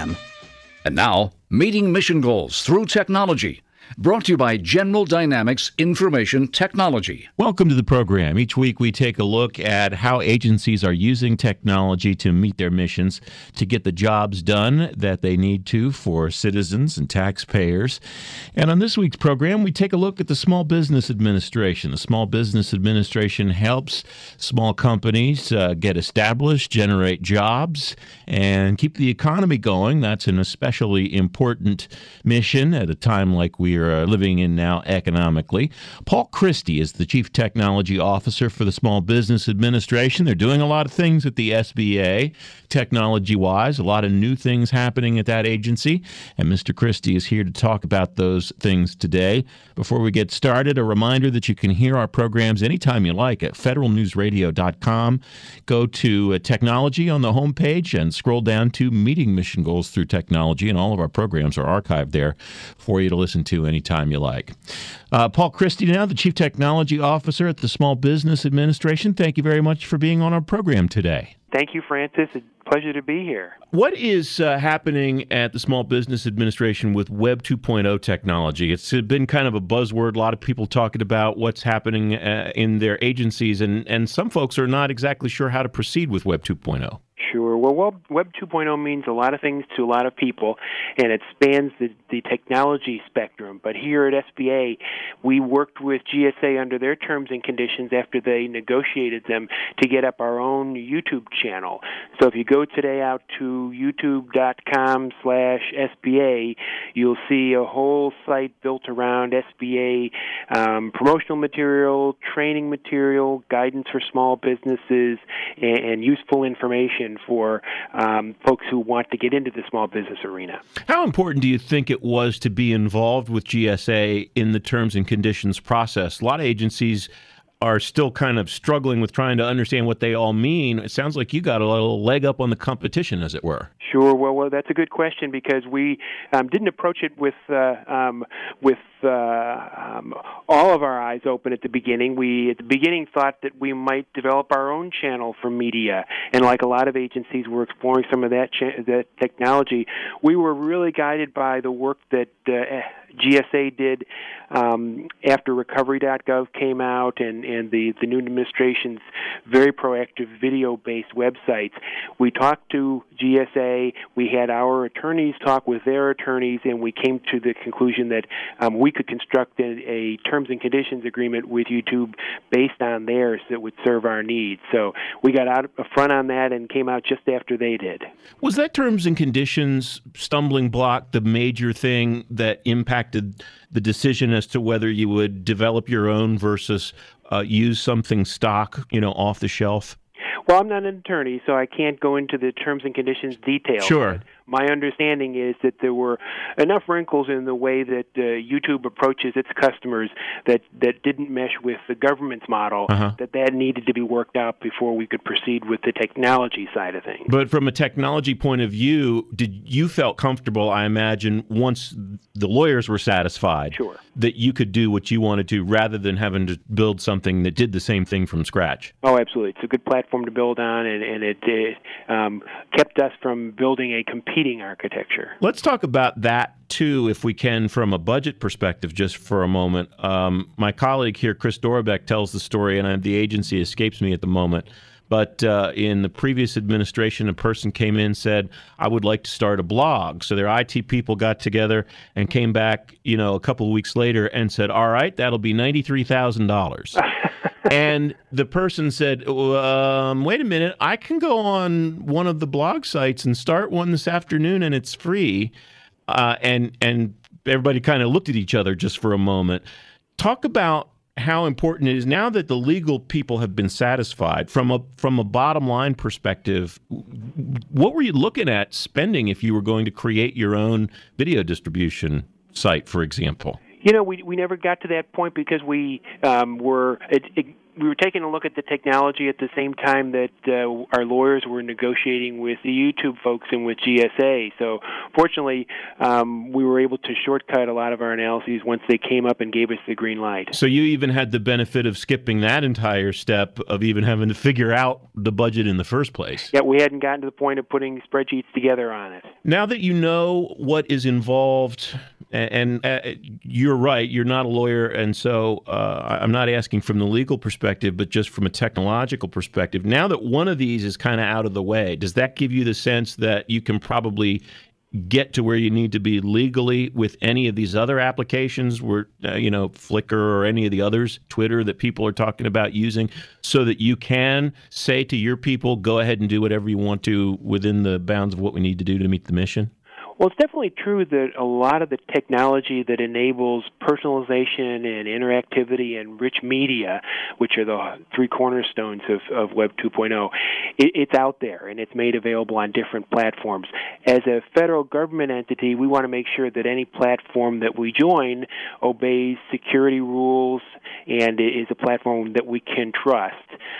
a.m. And now, meeting mission goals through technology. Brought to you by General Dynamics Information Technology. Welcome to the program. Each week we take a look at how agencies are using technology to meet their missions, to get the jobs done that they need to for citizens and taxpayers. And on this week's program, we take a look at the Small Business Administration. The Small Business Administration helps small companies get established, generate jobs, and keep the economy going. That's an especially important mission at a time like we are living in now economically. Paul Christie is the Chief Technology Officer for the Small Business Administration. They're doing a lot of things at the SBA, technology-wise, a lot of new things happening at that agency, and Mr. Christie is here to talk about those things today. Before we get started, a reminder that you can hear our programs anytime you like at federalnewsradio.com. Go to Technology on the homepage and scroll down to Meeting Mission Goals Through Technology, and all of our programs are archived there for you to listen to anytime you like. Paul Christie now, the Chief Technology Officer at the Small Business Administration. Thank you very much for being on our program today. Thank you, Francis. It's a pleasure to be here. What is happening at the Small Business Administration with Web 2.0 technology? It's been kind of a buzzword, a lot of people talking about what's happening in their agencies, and some folks are not exactly sure how to proceed with Web 2.0. Sure. Well, Web 2.0 means a lot of things to a lot of people, and it spans the technology spectrum. But here at SBA, we worked with GSA under their terms and conditions after they negotiated them to get up our own YouTube channel. So if you go today out to youtube.com/SBA, you'll see a whole site built around SBA promotional material, training material, guidance for small businesses, and useful information for folks who want to get into the small business arena. How important do you think it was to be involved with GSA in the terms and conditions process? A lot of agencies are still kind of struggling with trying to understand what they all mean. It sounds like you got a little leg up on the competition, as it were. Sure. Well, that's a good question because we didn't approach it with all of our eyes open at the beginning. We, at the beginning, thought that we might develop our own channel for media, and like a lot of agencies, we're exploring some of that technology. We were really guided by the work that GSA did after Recovery.gov came out and the new administration's very proactive video-based websites. We talked to GSA, we had our attorneys talk with their attorneys, and we came to the conclusion that we could construct a terms and conditions agreement with YouTube based on theirs that would serve our needs. So we got out front on that and came out just after they did. Was that terms and conditions stumbling block the major thing that impacted the decision as to whether you would develop your own versus use something stock, off the shelf? Well, I'm not an attorney, so I can't go into the terms and conditions details. Sure. My understanding is that there were enough wrinkles in the way that YouTube approaches its customers that didn't mesh with the government's model, that needed to be worked out before we could proceed with the technology side of things. But from a technology point of view, you felt comfortable, I imagine, once the lawyers were satisfied, Sure, that you could do what you wanted to rather than having to build something that did the same thing from scratch? Oh, absolutely. It's a good platform to build on, and it kept us from building a competing architecture. Let's talk about that, too, if we can, from a budget perspective, just for a moment. My colleague here, Chris Dorbeck, tells the story, and the agency escapes me at the moment. But in the previous administration, a person came in and said, I would like to start a blog. So their IT people got together and came back, a couple of weeks later and said, all right, that'll be $93,000. And the person said, wait a minute, I can go on one of the blog sites and start one this afternoon and it's free. And everybody kind of looked at each other just for a moment. Talk about how important it is now that the legal people have been satisfied from a bottom line perspective. What were you looking at spending if you were going to create your own video distribution site, for example? We never got to that point because we were we were taking a look at the technology at the same time that our lawyers were negotiating with the YouTube folks and with GSA. So fortunately, we were able to shortcut a lot of our analyses once they came up and gave us the green light. So you even had the benefit of skipping that entire step of even having to figure out the budget in the first place. Yeah, we hadn't gotten to the point of putting spreadsheets together on it. Now that you know what is involved, and you're right, you're not a lawyer, and so I'm not asking from the legal perspective, but just from a technological perspective. Now that one of these is kind of out of the way, does that give you the sense that you can probably get to where you need to be legally with any of these other applications, where Flickr or any of the others, Twitter, that people are talking about using, so that you can say to your people, go ahead and do whatever you want to within the bounds of what we need to do to meet the mission? Well, it's definitely true that a lot of the technology that enables personalization and interactivity and rich media, which are the three cornerstones of Web 2.0, it's out there and it's made available on different platforms. As a federal government entity, we want to make sure that any platform that we join obeys security rules and is a platform that we can trust.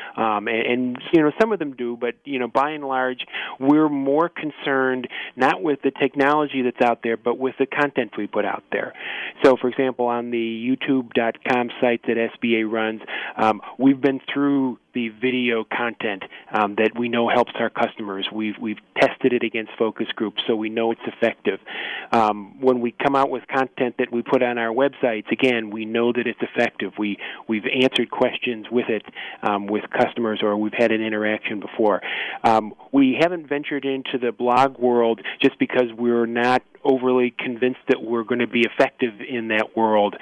And some of them do, but by and large, we're more concerned not with the technology that's out there, but with the content we put out there. So, for example, on the YouTube.com site that SBA runs, we've been through the video content that we know helps our customers. We've tested it against focus groups, so we know it's effective. When we come out with content that we put on our websites, again, we know that it's effective. We've answered questions with it with customers, or we've had an interaction before. We haven't ventured into the blog world just because we're not overly convinced that we're going to be effective in that world.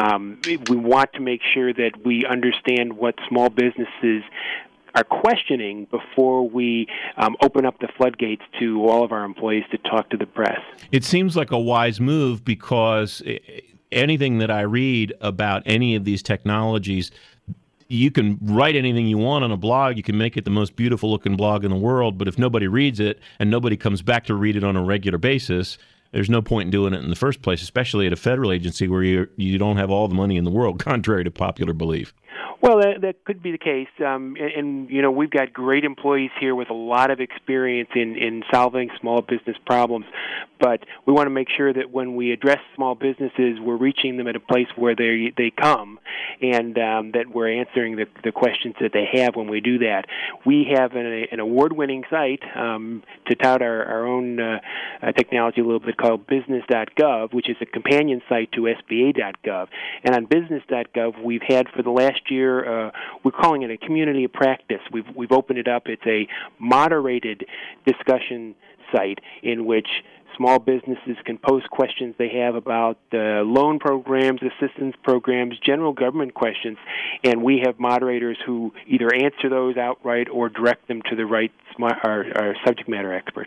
We want to make sure that we understand what small businesses are questioning before we open up the floodgates to all of our employees to talk to the press. It seems like a wise move, because anything that I read about any of these technologies, you can write anything you want on a blog. You can make it the most beautiful looking blog in the world, but if nobody reads it and nobody comes back to read it on a regular basis, there's no point in doing it in the first place, especially at a federal agency where you don't have all the money in the world, contrary to popular belief. Well, that could be the case, and we've got great employees here with a lot of experience in solving small business problems, but we want to make sure that when we address small businesses, we're reaching them at a place where they come, and that we're answering the questions that they have when we do that. We have an award-winning site to tout our own technology a little bit, called business.gov, which is a companion site to SBA.gov, and on business.gov, we've had for the last year, we're calling it a community of practice. We've opened it up. It's a moderated discussion site in which small businesses can post questions they have about loan programs, assistance programs, general government questions, and we have moderators who either answer those outright or direct them to the right our subject matter expert.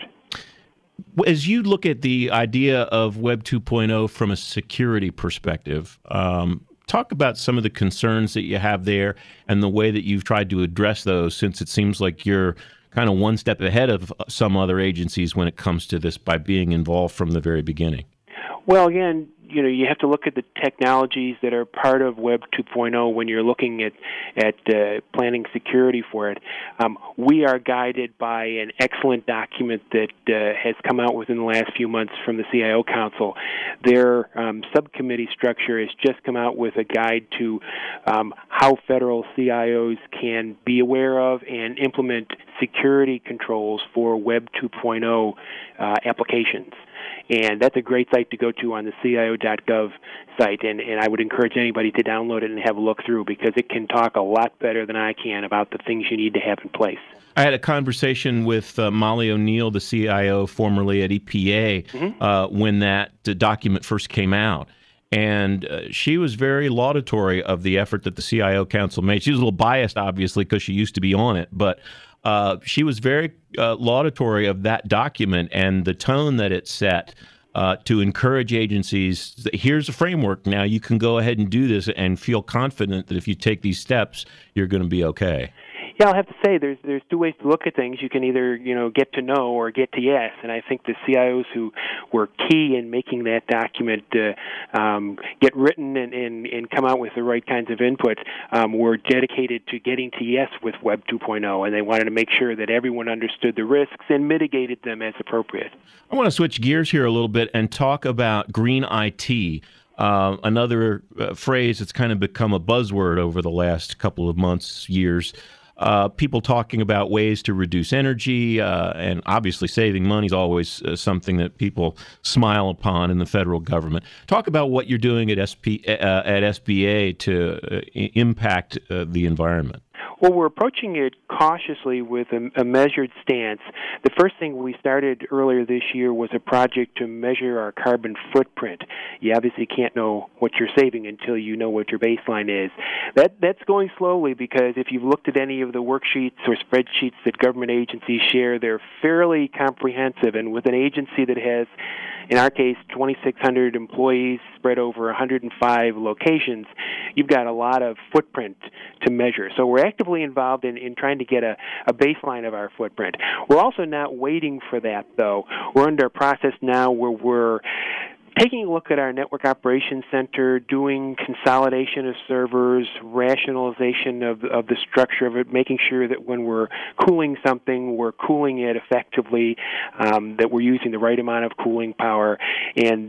As you look at the idea of Web 2.0 from a security perspective, talk about some of the concerns that you have there and the way that you've tried to address those, since it seems like you're kind of one step ahead of some other agencies when it comes to this by being involved from the very beginning. Well, again, you have to look at the technologies that are part of Web 2.0 when you're looking at planning security for it. We are guided by an excellent document that has come out within the last few months from the CIO Council. Their subcommittee structure has just come out with a guide to how federal CIOs can be aware of and implement security controls for Web 2.0 applications. And that's a great site to go to on the CIO.gov site, and I would encourage anybody to download it and have a look through, because it can talk a lot better than I can about the things you need to have in place. I had a conversation with Molly O'Neill, the CIO formerly at EPA, when that document first came out. And she was very laudatory of the effort that the CIO Council made. She was a little biased, obviously, because she used to be on it, but she was very laudatory of that document and the tone that it set to encourage agencies. Here's a framework. Now you can go ahead and do this and feel confident that if you take these steps, you're going to be okay. Yeah, I'll have to say there's two ways to look at things. You can either get to know or get to yes, and I think the CIOs who were key in making that document get written and come out with the right kinds of input were dedicated to getting to yes with Web 2.0, and they wanted to make sure that everyone understood the risks and mitigated them as appropriate. I want to switch gears here a little bit and talk about green IT. Another phrase that's kind of become a buzzword over the last couple of months, years. People talking about ways to reduce energy, and obviously saving money is always something that people smile upon in the federal government. Talk about what you're doing at SBA to impact the environment. Well, we're approaching it cautiously with a measured stance. The first thing we started earlier this year was a project to measure our carbon footprint. You obviously can't know what you're saving until you know what your baseline is. That's going slowly because if you've looked at any of the worksheets or spreadsheets that government agencies share, they're fairly comprehensive. And with an agency that has, in our case, 2,600 employees spread over 105 locations, you've got a lot of footprint to measure. So we're actively involved in trying to get a baseline of our footprint. We're also not waiting for that, though. We're under a process now where we're taking a look at our network operations center, doing consolidation of servers, rationalization of the structure of it, making sure that when we're cooling something, we're cooling it effectively, that we're using the right amount of cooling power, and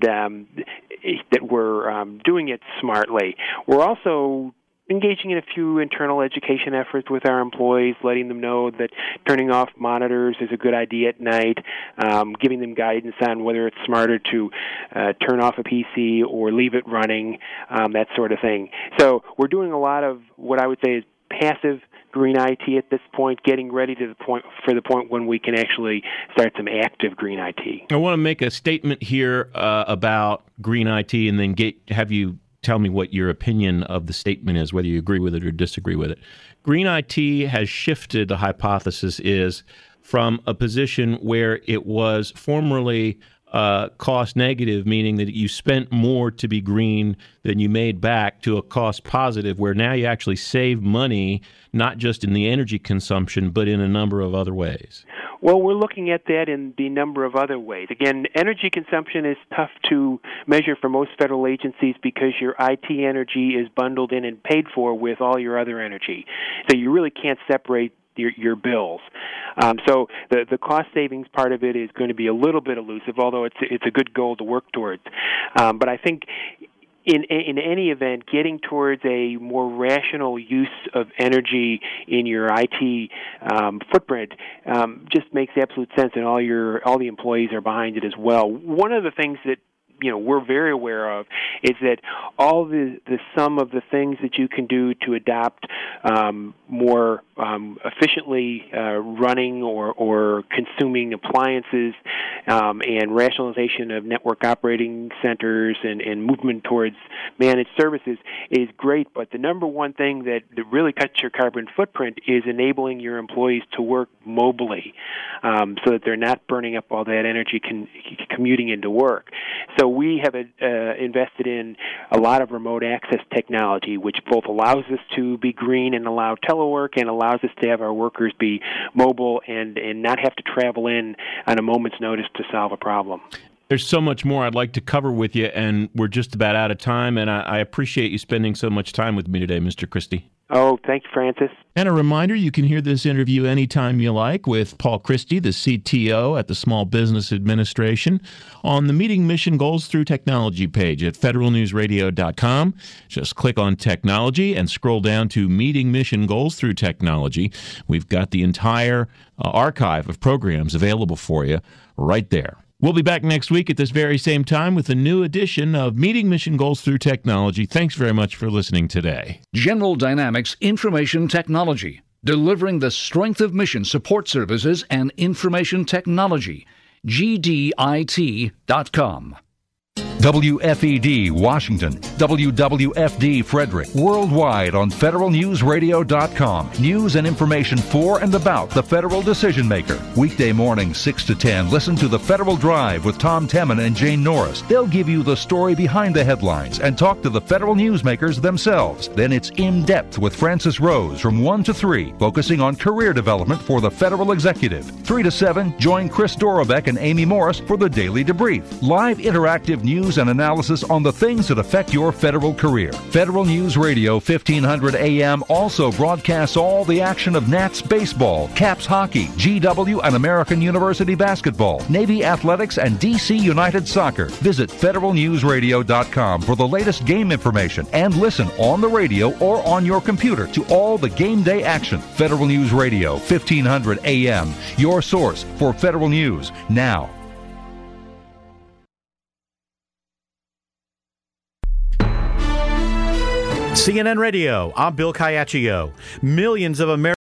that we're doing it smartly. We're also engaging in a few internal education efforts with our employees, letting them know that turning off monitors is a good idea at night, giving them guidance on whether it's smarter to turn off a PC or leave it running, that sort of thing. So we're doing a lot of what I would say is passive green IT at this point, getting ready to the point when we can actually start some active green IT. I want to make a statement here about green IT and then have you tell me what your opinion of the statement is, whether you agree with it or disagree with it. Green IT has shifted, the hypothesis is, from a position where it was formerly cost negative, meaning that you spent more to be green than you made back, to a cost positive, where now you actually save money, not just in the energy consumption, but in a number of other ways. Well, we're looking at that in the number of other ways. Again, energy consumption is tough to measure for most federal agencies because your IT energy is bundled in and paid for with all your other energy. So you really can't separate your bills. So the cost savings part of it is going to be a little bit elusive, although it's a good goal to work towards. But I think in any event, getting towards a more rational use of energy in your IT footprint just makes absolute sense, and all the employees are behind it as well. One of the things that we're very aware of is that all the sum of the things that you can do to adopt more efficiently running or consuming appliances and rationalization of network operating centers and movement towards managed services is great, but the number one thing that really cuts your carbon footprint is enabling your employees to work mobily so that they're not burning up all that energy commuting into work. So we have invested in a lot of remote access technology, which both allows us to be green and allow telework, and allows us to have our workers be mobile and not have to travel in on a moment's notice to solve a problem. There's so much more I'd like to cover with you, and we're just about out of time, and I appreciate you spending so much time with me today, Mr. Christie. Oh, thank you, Francis. And a reminder, you can hear this interview anytime you like with Paul Christie, the CTO at the Small Business Administration, on the Meeting Mission Goals Through Technology page at federalnewsradio.com. Just click on Technology and scroll down to Meeting Mission Goals Through Technology. We've got the entire archive of programs available for you right there. We'll be back next week at this very same time with a new edition of Meeting Mission Goals Through Technology. Thanks very much for listening today. General Dynamics Information Technology, delivering the strength of mission support services and information technology. GDIT.com. WFED Washington, WWFD Frederick, worldwide on federalnewsradio.com. News and information for and about the federal decision maker. Weekday mornings 6 to 10, listen to The Federal Drive with Tom Temin and Jane Norris. They'll give you the story behind the headlines and talk to the federal newsmakers themselves. Then it's In Depth with Francis Rose from 1 to 3, focusing on career development for the federal executive. 3 to 7, join Chris Dorobek and Amy Morris for the Daily Debrief. Live interactive news and analysis on the things that affect your federal career. Federal News Radio 1500 AM also broadcasts all the action of Nats baseball, Caps hockey, GW and American University basketball, Navy athletics, and DC United soccer. Visit federalnewsradio.com for the latest game information and listen on the radio or on your computer to all the game day action. Federal News Radio 1500 AM, your source for federal news now. CNN Radio, I'm Bill Caiaccio. Millions of Americans